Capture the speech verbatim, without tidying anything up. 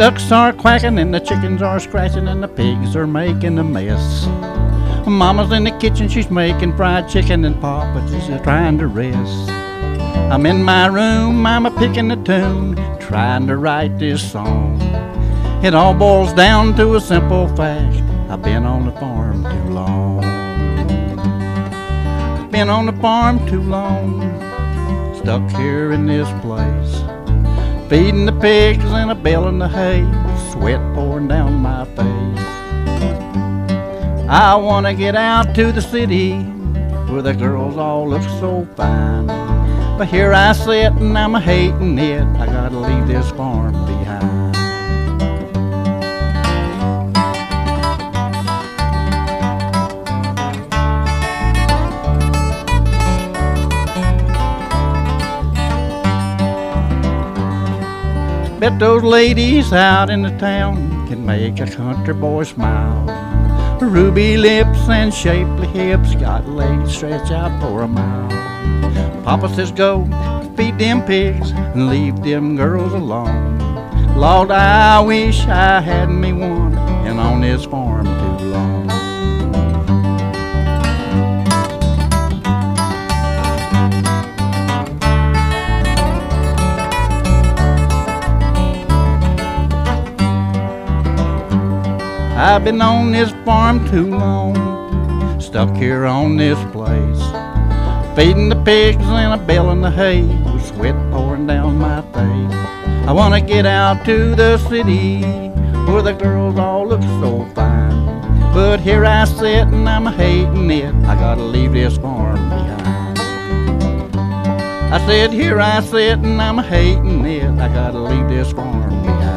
ducks are quacking and the chickens are scratching and the pigs are making a mess. Mama's in the kitchen, she's making fried chicken, and Papa's just trying to rest. I'm in my room, I'm a picking a tune, trying to write this song. It all boils down to a simple fact: I've been on the farm too long. I've been on the farm too long, stuck here in this place, feeding the pigs and a baling the hay, sweat pouring down my face. I want to get out to the city where the girls all look so fine, but here I sit and I'm a-hating it. I gotta leave this farm behind. Bet those ladies out in the town can make a country boy smile. Ruby lips and shapely hips got legs stretch out for a mile. Papa says go feed them pigs and leave them girls alone. Lord, I wish I had me one and on this farm too long. I've been on this farm too long, stuck here on this place, feeding the pigs and a baling the hay, with sweat pouring down my face. I want to get out to the city where the girls all look so fine, but here I sit and I'm hating it. I gotta leave this farm behind. I said here I sit and I'm hating it. I gotta leave this farm behind.